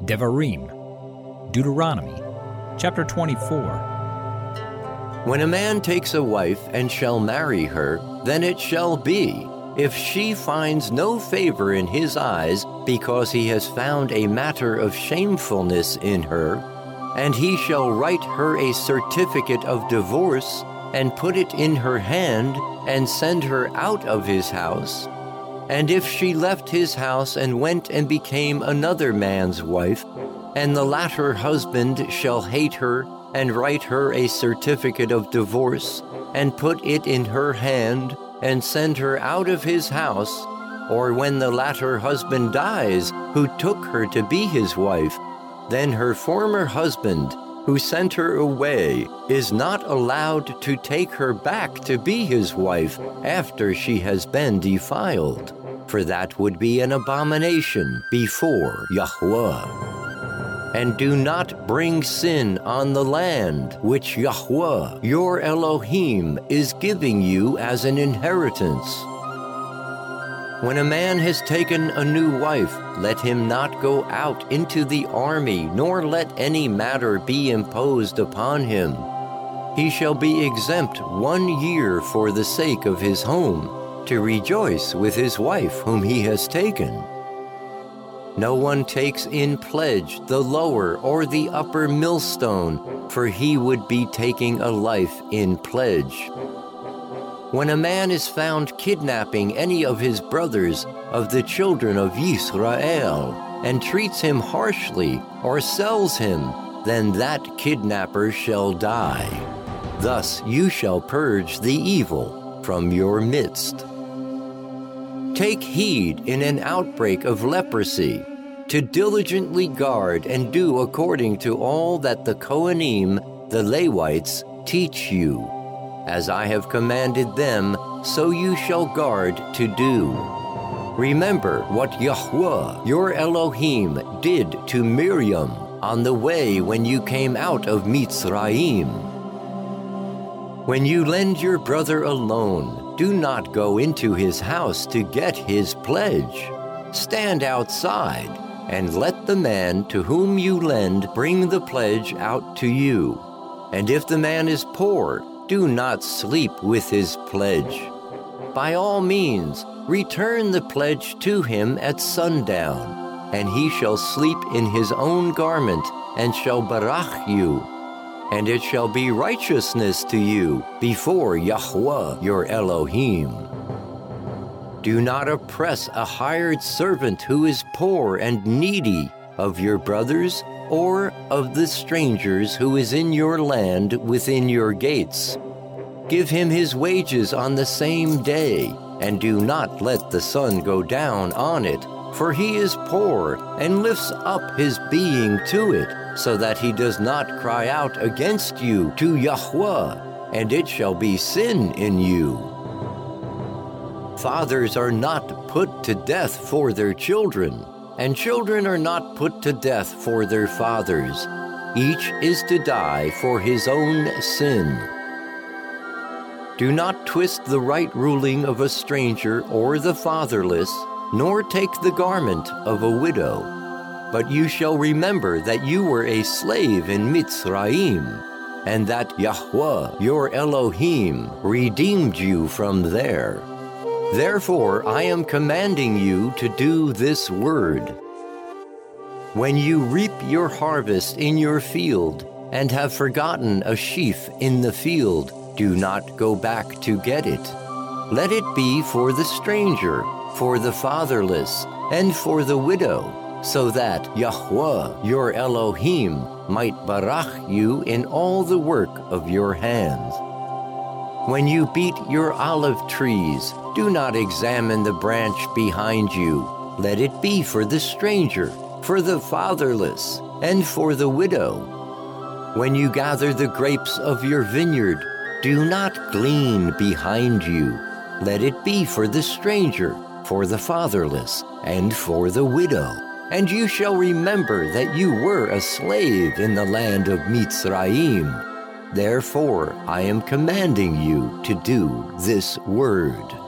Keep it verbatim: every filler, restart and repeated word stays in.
Devarim, Deuteronomy, chapter twenty-four. When a man takes a wife and shall marry her, then it shall be, if she finds no favor in his eyes, because he has found a matter of shamefulness in her, and he shall write her a certificate of divorce, and put it in her hand, and send her out of his house. And if she left his house and went and became another man's wife, and the latter husband shall hate her, and write her a certificate of divorce, and put it in her hand, and send her out of his house, or when the latter husband dies, who took her to be his wife, then her former husband, who sent her away, is not allowed to take her back to be his wife after she has been defiled, for that would be an abomination before Yahweh. And do not bring sin on the land which Yahweh, your Elohim, is giving you as an inheritance. When a man has taken a new wife, let him not go out into the army, nor let any matter be imposed upon him. He shall be exempt one year for the sake of his home, to rejoice with his wife whom he has taken. No one takes in pledge the lower or the upper millstone, for he would be taking a life in pledge. When a man is found kidnapping any of his brothers of the children of Yisrael, and treats him harshly or sells him, then that kidnapper shall die. Thus you shall purge the evil from your midst. Take heed in an outbreak of leprosy, to diligently guard and do according to all that the Kohanim, the Levites, teach you. As I have commanded them, so you shall guard to do. Remember what Yahweh, your Elohim, did to Miriam on the way when you came out of Mitzrayim. When you lend your brother a loan, do not go into his house to get his pledge. Stand outside, and let the man to whom you lend bring the pledge out to you. And if the man is poor, do not sleep with his pledge. By all means, return the pledge to him at sundown, and he shall sleep in his own garment, and shall barach you. And it shall be righteousness to you before Yahweh your Elohim. Do not oppress a hired servant who is poor and needy of your brothers, or of the strangers who is in your land within your gates. Give him his wages on the same day, and do not let the sun go down on it, for he is poor and lifts up his being to it, so that he does not cry out against you to Yahweh, and it shall be sin in you. Fathers are not put to death for their children, and children are not put to death for their fathers. Each is to die for his own sin. Do not twist the right ruling of a stranger or the fatherless, nor take the garment of a widow. But you shall remember that you were a slave in Mitzrayim, and that Yahweh, your Elohim, redeemed you from there. Therefore I am commanding you to do this word. When you reap your harvest in your field, and have forgotten a sheaf in the field, do not go back to get it. Let it be for the stranger, for the fatherless, and for the widow, so that Yahweh, your Elohim, might barach you in all the work of your hands. When you beat your olive trees, do not examine the branch behind you. Let it be for the stranger, for the fatherless, and for the widow. When you gather the grapes of your vineyard, do not glean behind you. Let it be for the stranger, for the fatherless, and for the widow. And you shall remember that you were a slave in the land of Mitzrayim. Therefore I am commanding you to do this word.